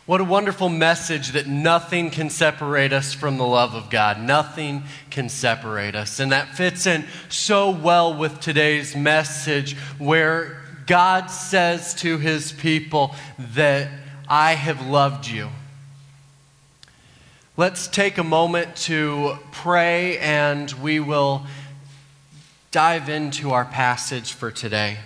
What a wonderful message that nothing can separate us from the love of God. Nothing can separate us. And that fits in so well with today's message, where God says to his people that I have loved you. Let's take a moment to pray, and we will dive into our passage for today.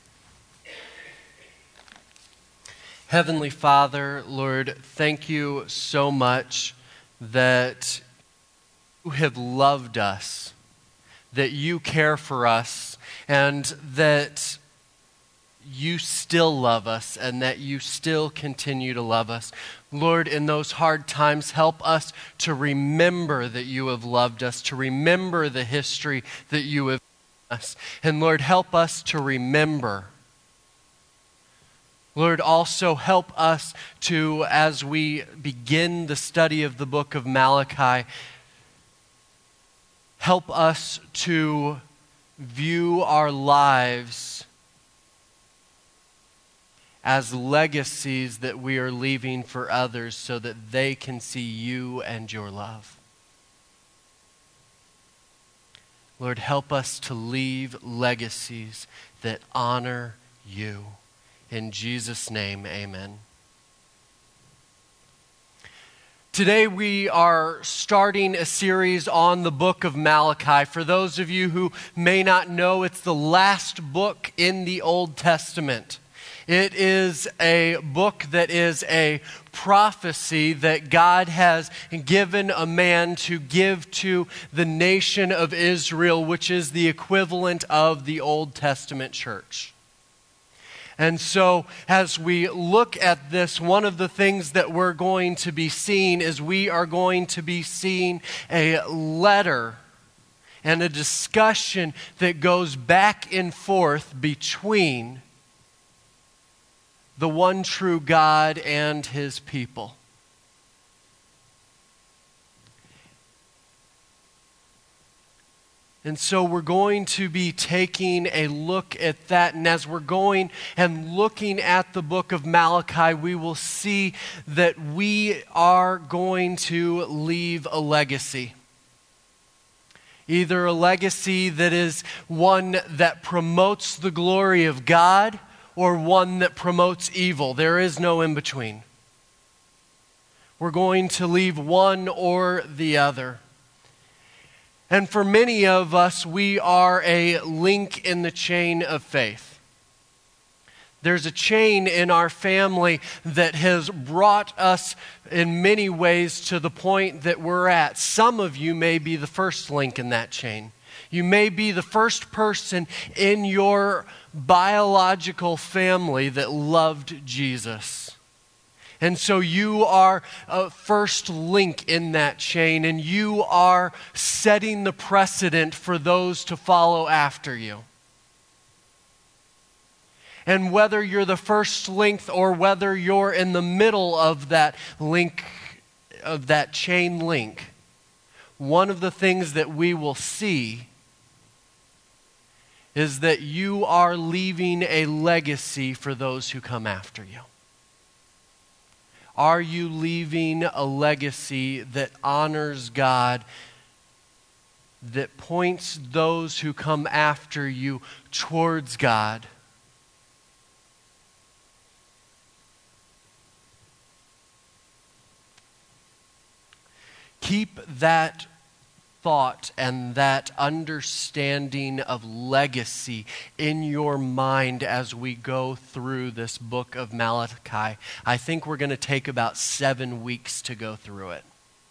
Heavenly Father, Lord, thank you so much that you have loved us, that you care for us, and that you still love us, and that you still continue to love us. Lord, in those hard times, help us to remember that you have loved us, to remember the history that you have given us. And Lord, help us to remember. Lord, also help us to, as we begin the study of the book of Malachi, help us to view our lives as legacies that we are leaving for others so that they can see you and your love. Lord, help us to leave legacies that honor you. In Jesus' name, amen. Today we are starting a series on the book of Malachi. For those of you who may not know, it's the last book in the Old Testament. It is a book that is a prophecy that God has given a man to give to the nation of Israel, which is the equivalent of the Old Testament church. And so as we look at this, one of the things that we're going to be seeing is we are going to be seeing a letter and a discussion that goes back and forth between the one true God and his people. And so we're going to be taking a look at that. And as we're going and looking at the book of Malachi, we will see that we are going to leave a legacy. Either a legacy that is one that promotes the glory of God or one that promotes evil. There is no in between. We're going to leave one or the other. And for many of us, we are a link in the chain of faith. There's a chain in our family that has brought us in many ways to the point that we're at. Some of you may be the first link in that chain. You may be the first person in your biological family that loved Jesus. And so you are a first link in that chain, and you are setting the precedent for those to follow after you. And whether you're the first link or whether you're in the middle of that link, of that chain link, one of the things that we will see is that you are leaving a legacy for those who come after you. Are you leaving a legacy that honors God, that points those who come after you towards God? Keep that thought and that understanding of legacy in your mind as we go through this book of Malachi. I think we're going to take about 7 weeks to go through it.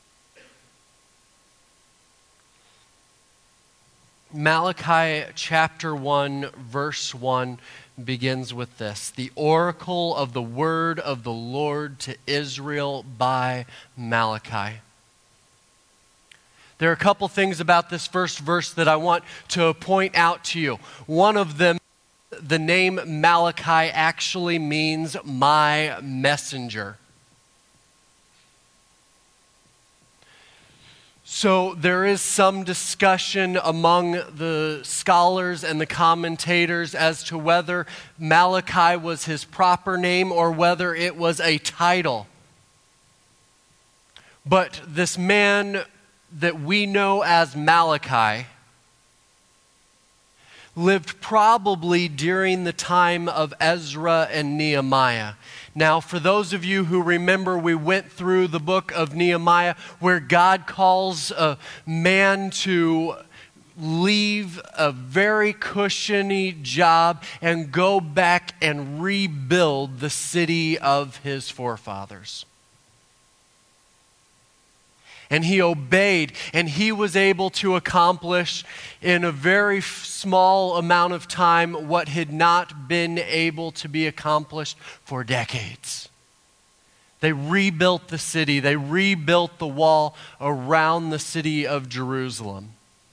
Malachi chapter 1, verse 1 begins with this: the oracle of the word of the Lord to Israel by Malachi. There are a couple things about this first verse that I want to point out to you. One of them, the name Malachi actually means my messenger. So there is some discussion among the scholars and the commentators as to whether Malachi was his proper name or whether it was a title But this man that we know as Malachi lived probably during the time of Ezra and Nehemiah. Now, for those of you who remember, we went through the book of Nehemiah where God calls a man to leave a very cushiony job and go back and rebuild the city of his forefathers. And he obeyed, and he was able to accomplish in a very small amount of time what had not been able to be accomplished for decades. They rebuilt the city. They rebuilt the wall around the city of Jerusalem.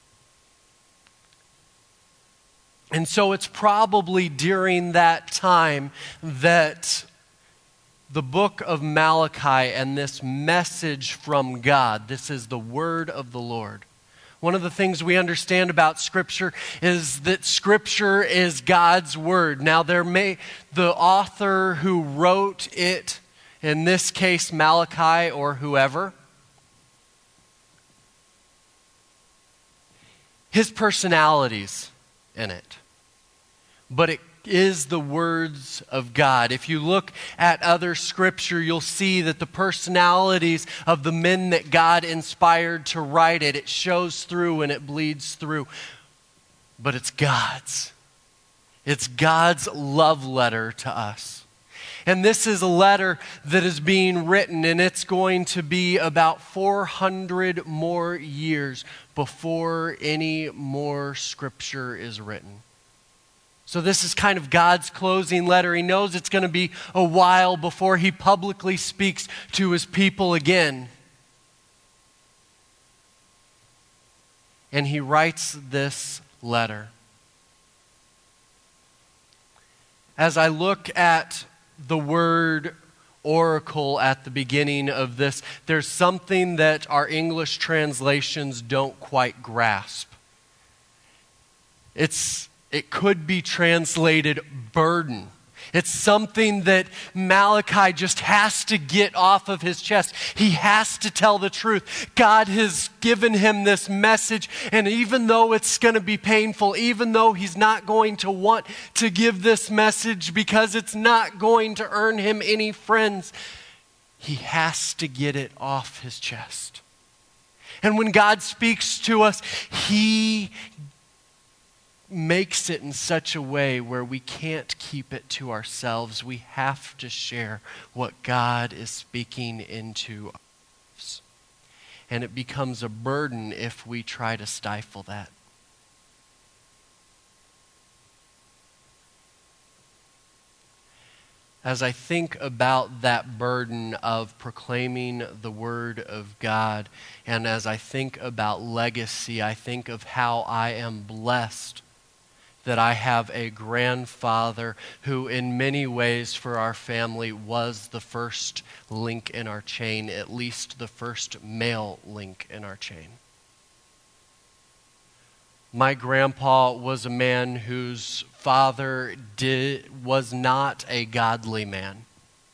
And so it's probably during that time that the book of Malachi and this message from God, this is the word of the Lord. One of the things we understand about Scripture is that Scripture is God's word. Now the author who wrote it, in this case Malachi or whoever, his personality's in it. But it is the words of God. If you look at other scripture, you'll see that the personalities of the men that God inspired to write it, it shows through and it bleeds through. But it's God's. It's God's love letter to us. And this is a letter that is being written, and it's going to be about 400 more years before any more scripture is written. So this is kind of God's closing letter. He knows it's going to be a while before he publicly speaks to his people again. And he writes this letter. As I look at the word oracle at the beginning of this, there's something that our English translations don't quite grasp. It could be translated burden. It's something that Malachi just has to get off of his chest. He has to tell the truth. God has given him this message, and even though it's going to be painful, even though he's not going to want to give this message because it's not going to earn him any friends, he has to get it off his chest. And when God speaks to us, he makes it in such a way where we can't keep it to ourselves. We have to share what God is speaking into us. And it becomes a burden if we try to stifle that. As I think about that burden of proclaiming the Word of God, and as I think about legacy, I think of how I am blessed that I have a grandfather who in many ways for our family was the first link in our chain, at least the first male link in our chain. My grandpa was a man whose father was not a godly man.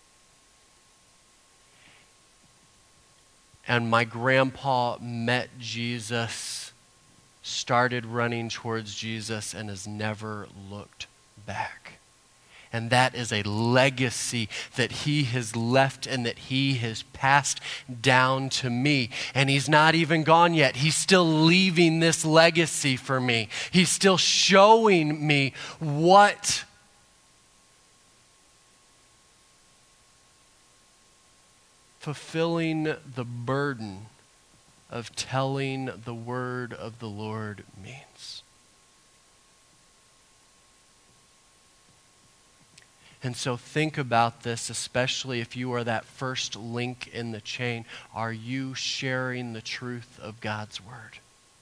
And my grandpa met Jesus, started running towards Jesus, and has never looked back. And that is a legacy that he has left and that he has passed down to me. And he's not even gone yet. He's still leaving this legacy for me. He's still showing me what fulfilling the burden of telling the word of the Lord means. And so think about this, especially if you are that first link in the chain. Are you sharing the truth of God's word?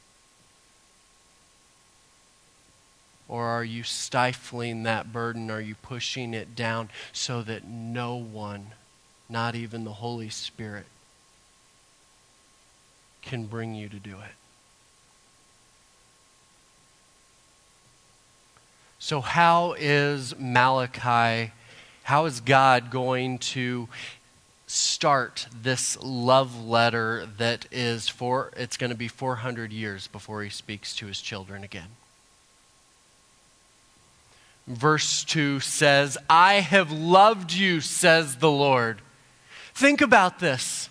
Or are you stifling that burden? Are you pushing it down so that no one, not even the Holy Spirit, can bring you to do it? So how is God going to start this love letter that is it's going to be 400 years before he speaks to his children again. Verse 2 says, I have loved you, says the Lord. Think about this.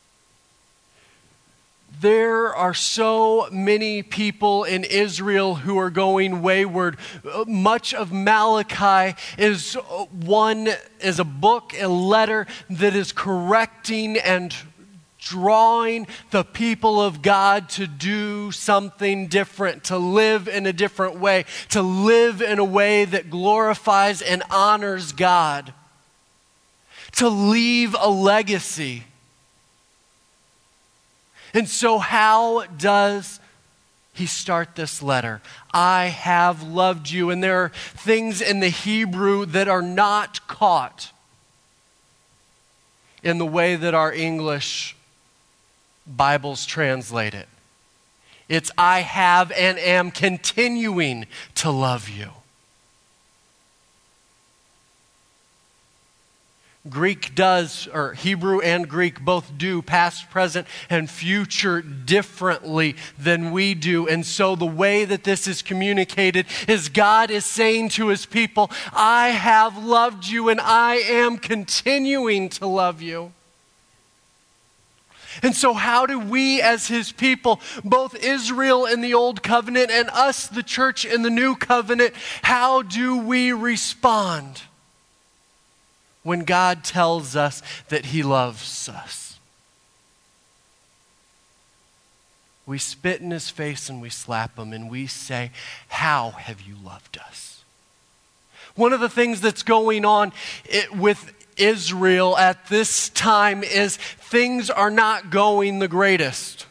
There are so many people in Israel who are going wayward. Much of Malachi is a book, a letter that is correcting and drawing the people of God to do something different, to live in a different way, to live in a way that glorifies and honors God, to leave a legacy. And so how does he start this letter? I have loved you. And there are things in the Hebrew that are not caught in the way that our English Bibles translate it. It's I have and am continuing to love you. Hebrew and Greek both do past, present, and future differently than we do. And so the way that this is communicated is God is saying to his people, I have loved you and I am continuing to love you. And so how do we as his people, both Israel in the Old Covenant and us, the church in the New Covenant, how do we respond when God tells us that he loves us? We spit in his face and we slap him and we say, how have you loved us? One of the things that's going on with Israel at this time is things are not going the greatest.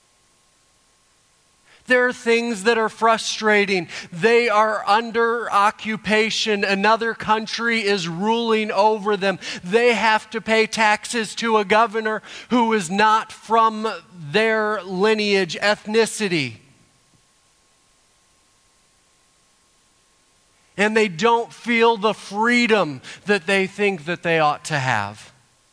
There are things that are frustrating. They are under occupation. Another country is ruling over them. They have to pay taxes to a governor who is not from their lineage, ethnicity. And they don't feel the freedom that they think that they ought to have.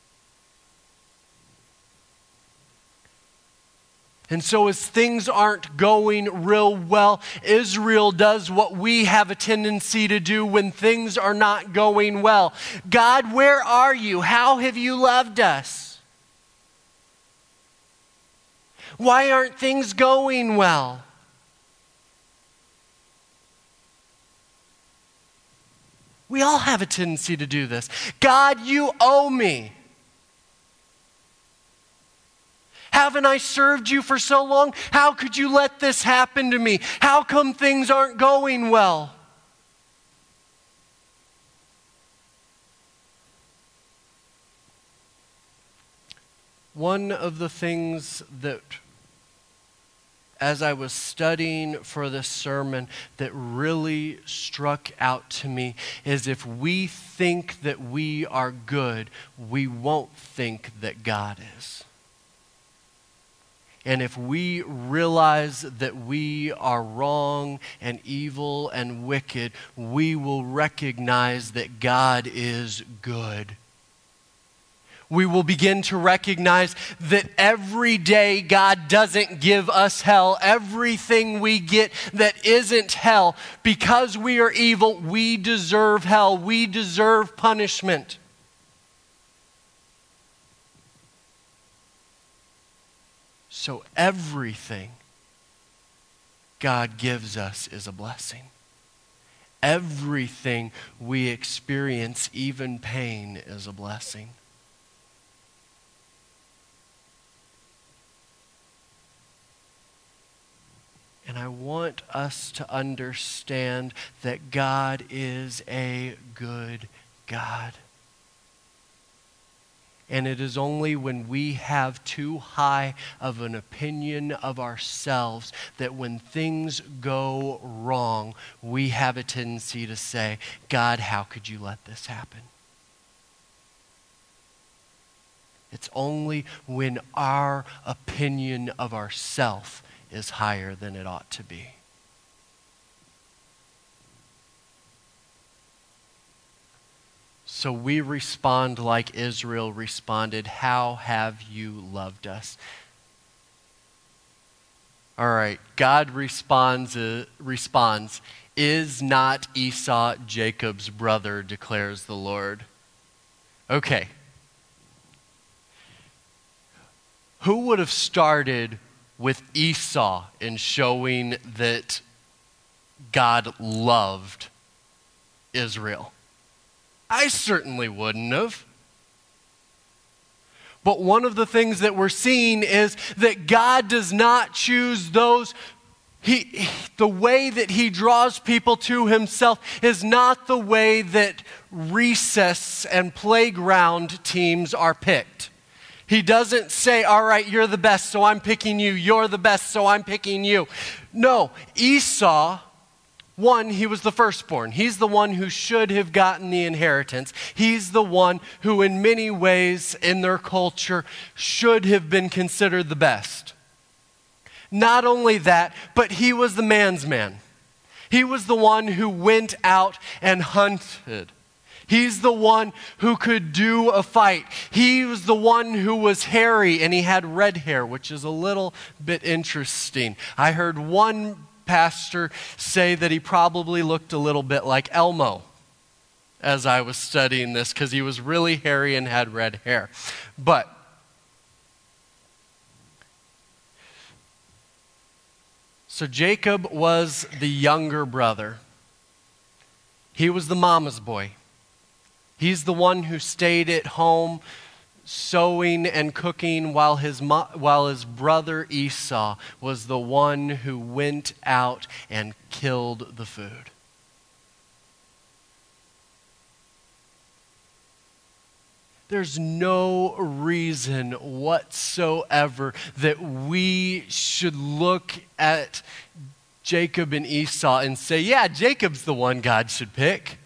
And so as things aren't going real well, Israel does what we have a tendency to do when things are not going well. God, where are you? How have you loved us? Why aren't things going well? We all have a tendency to do this. God, you owe me. Haven't I served you for so long? How could you let this happen to me? How come things aren't going well? One of the things that, as I was studying for this sermon, that really struck out to me is if we think that we are good, we won't think that God is. And if we realize that we are wrong and evil and wicked, we will recognize that God is good. We will begin to recognize that every day God doesn't give us hell. Everything we get that isn't hell, because we are evil, we deserve hell. We deserve punishment. So everything God gives us is a blessing. Everything we experience, even pain, is a blessing. And I want us to understand that God is a good God. And it is only when we have too high of an opinion of ourselves that when things go wrong, we have a tendency to say, God, how could you let this happen? It's only when our opinion of ourselves is higher than it ought to be. So we respond like Israel responded. How have you loved us? All right, God responds, is not Esau Jacob's brother, declares the Lord. Okay. Who would have started with Esau in showing that God loved Israel? I certainly wouldn't have. But one of the things that we're seeing is that God does not choose those. The way that he draws people to himself is not the way that recess and playground teams are picked. He doesn't say, all right, you're the best, so I'm picking you. You're the best, so I'm picking you. No, Esau, one, he was the firstborn. He's the one who should have gotten the inheritance. He's the one who in many ways in their culture should have been considered the best. Not only that, but he was the man's man. He was the one who went out and hunted. He's the one who could do a fight. He was the one who was hairy and he had red hair, which is a little bit interesting. I heard one pastor say that he probably looked a little bit like Elmo as I was studying this because he was really hairy and had red hair. So Jacob was the younger brother. He was the mama's boy. He's the one who stayed at home sewing and cooking while his brother Esau was the one who went out and killed the food. There's no reason whatsoever that we should look at Jacob and Esau and say, yeah, Jacob's the one God should pick.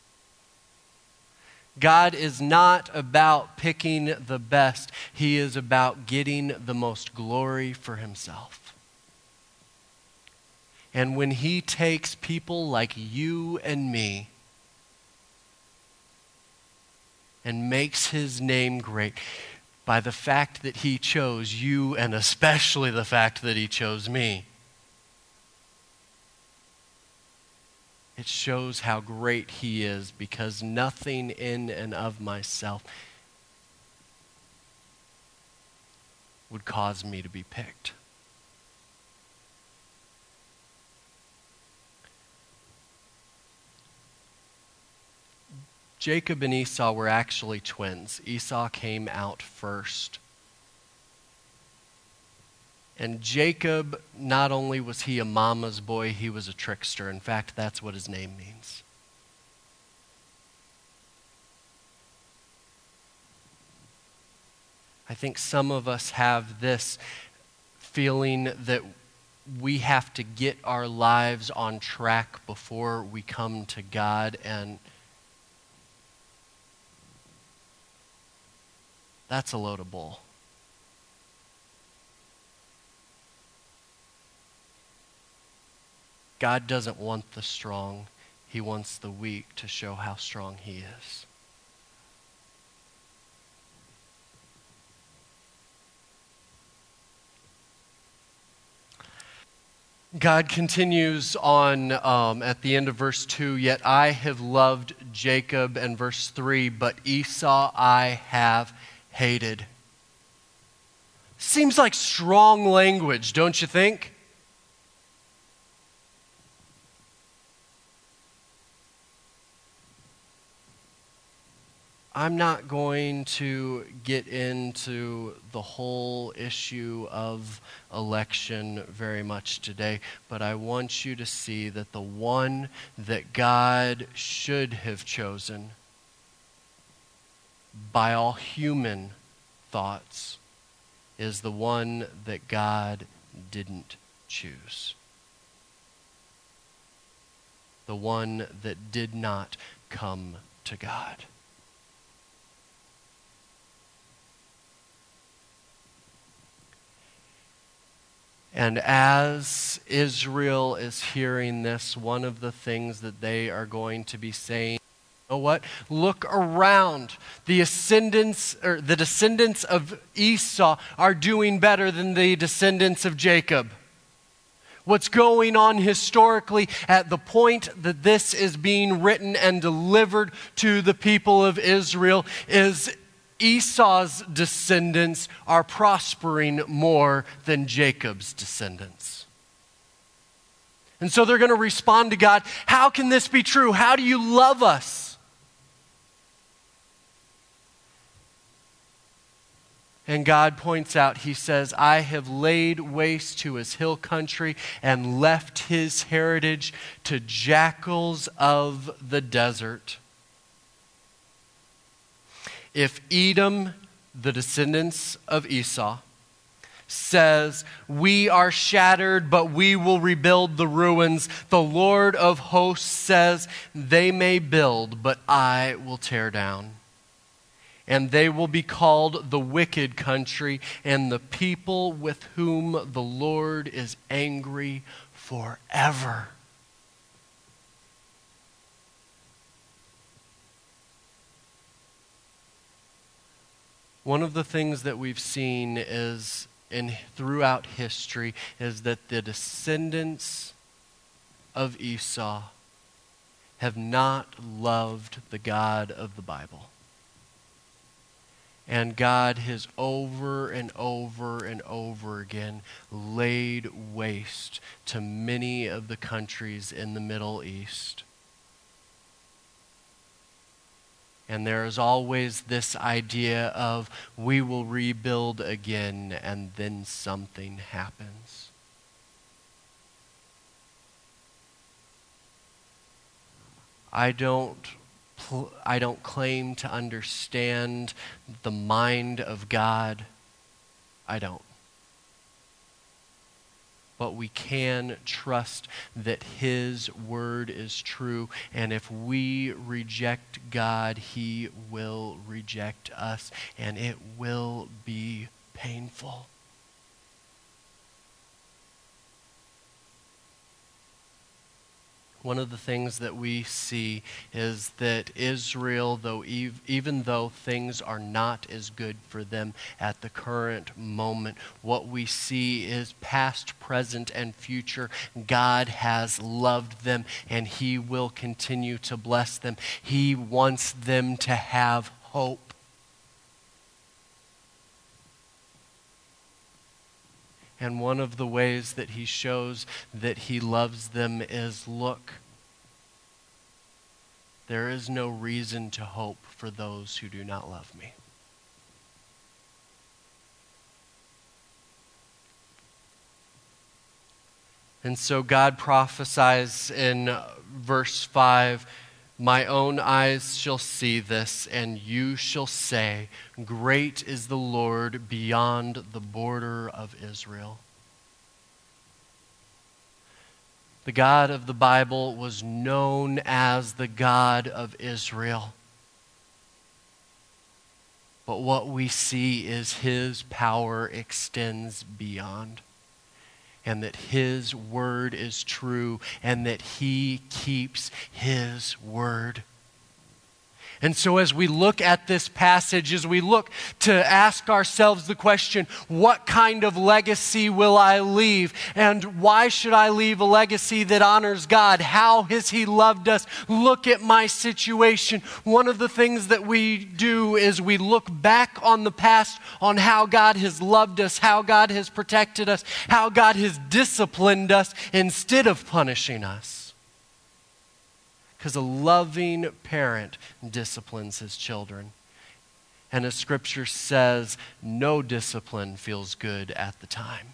God is not about picking the best. He is about getting the most glory for himself. And when he takes people like you and me and makes his name great by the fact that he chose you and especially the fact that he chose me, it shows how great he is, because nothing in and of myself would cause me to be picked. Jacob and Esau were actually twins. Esau came out first. And Jacob, not only was he a mama's boy, he was a trickster. In fact, that's what his name means. I think some of us have this feeling that we have to get our lives on track before we come to God, and that's a load of bull. God doesn't want the strong. He wants the weak to show how strong he is. God continues on at the end of verse 2, yet I have loved Jacob, and verse 3, but Esau I have hated. Seems like strong language, don't you think? I'm not going to get into the whole issue of election very much today, but I want you to see that the one that God should have chosen by all human thoughts is the one that God didn't choose. The one that did not come to God. And as Israel is hearing this, one of the things that they are going to be saying You know what? Look around. The descendants of Esau are doing better than the descendants of Jacob. What's going on historically at the point that this is being written and delivered to the people of Israel is Esau's descendants are prospering more than Jacob's descendants. And so they're going to respond to God, how can this be true? How do you love us? And God points out, he says, I have laid waste to his hill country and left his heritage to jackals of the desert. If Edom, the descendants of Esau, says, we are shattered, but we will rebuild the ruins, the Lord of hosts says, they may build, but I will tear down. And they will be called the wicked country and the people with whom the Lord is angry forever. One of the things that we've seen is throughout history is that the descendants of Esau have not loved the God of the Bible. And God has over and over and over again laid waste to many of the countries in the Middle East. And there is always this idea of we will rebuild again, and then something happens. I don't claim to understand the mind of God. I don't. But we can trust that his word is true. And if we reject God, he will reject us. And it will be painful. One of the things that we see is that Israel, even though things are not as good for them at the current moment, what we see is past, present, and future. God has loved them, and he will continue to bless them. He wants them to have hope. And one of the ways that he shows that he loves them is, look, there is no reason to hope for those who do not love me. And so God prophesies in verse 5, my own eyes shall see this, and you shall say, great is the Lord beyond the border of Israel. The God of the Bible was known as the God of Israel. But what we see is his power extends beyond. And that his word is true, and that he keeps his word. And so as we look at this passage, as we look to ask ourselves the question, what kind of legacy will I leave? And why should I leave a legacy that honors God? How has he loved us? Look at my situation. One of the things that we do is we look back on the past, on how God has loved us, how God has protected us, how God has disciplined us instead of punishing us. Because a loving parent disciplines his children. And as Scripture says, no discipline feels good at the time.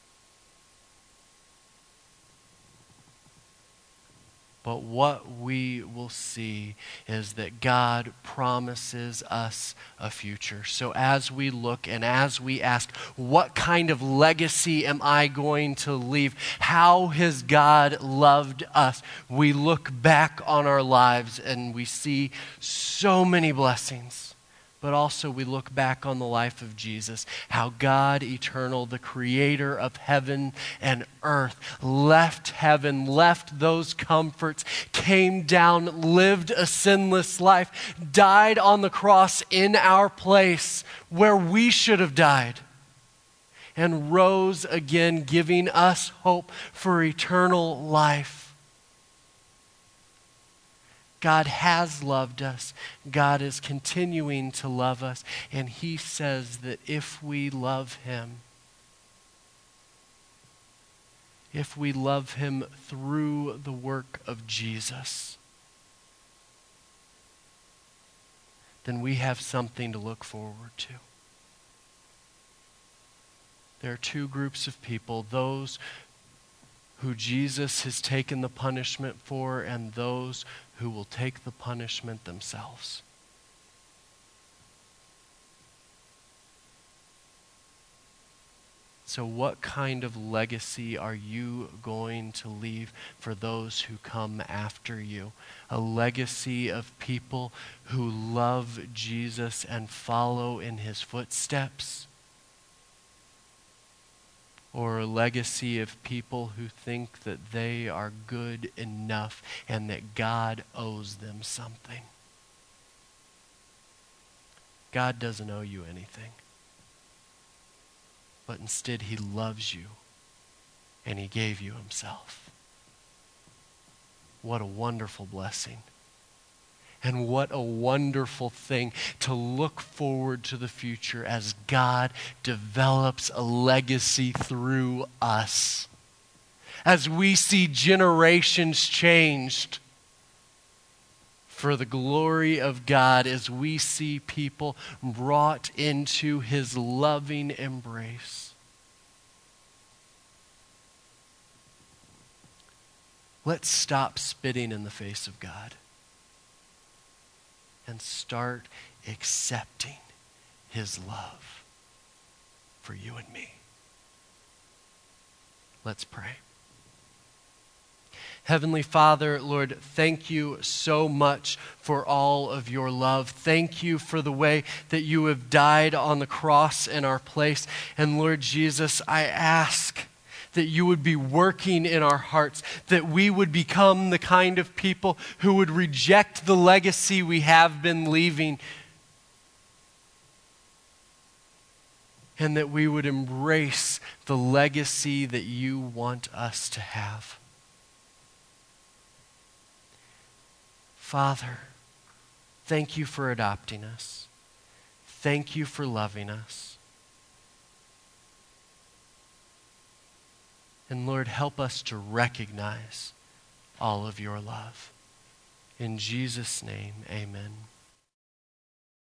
But what we will see is that God promises us a future. So as we look and as we ask, what kind of legacy am I going to leave? How has God loved us? We look back on our lives and we see so many blessings. But also we look back on the life of Jesus, how God eternal, the creator of heaven and earth, left heaven, left those comforts, came down, lived a sinless life, died on the cross in our place where we should have died, and rose again, giving us hope for eternal life. God has loved us. God is continuing to love us. And he says that if we love him through the work of Jesus, then we have something to look forward to. There are two groups of people, those who Jesus has taken the punishment for and those who will take the punishment themselves. So what kind of legacy are you going to leave for those who come after you? A legacy of people who love Jesus and follow in his footsteps? Or a legacy of people who think that they are good enough and that God owes them something? God doesn't owe you anything. But instead he loves you and he gave you himself. What a wonderful blessing. And what a wonderful thing to look forward to the future as God develops a legacy through us. As we see generations changed for the glory of God, as we see people brought into his loving embrace. Let's stop spitting in the face of God and start accepting his love for you and me. Let's pray. Heavenly Father, Lord, thank you so much for all of your love. Thank you for the way that you have died on the cross in our place. And Lord Jesus, I ask that you would be working in our hearts, that we would become the kind of people who would reject the legacy we have been leaving, and that we would embrace the legacy that you want us to have. Father, thank you for adopting us. Thank you for loving us. And Lord, help us to recognize all of your love. In Jesus' name, amen.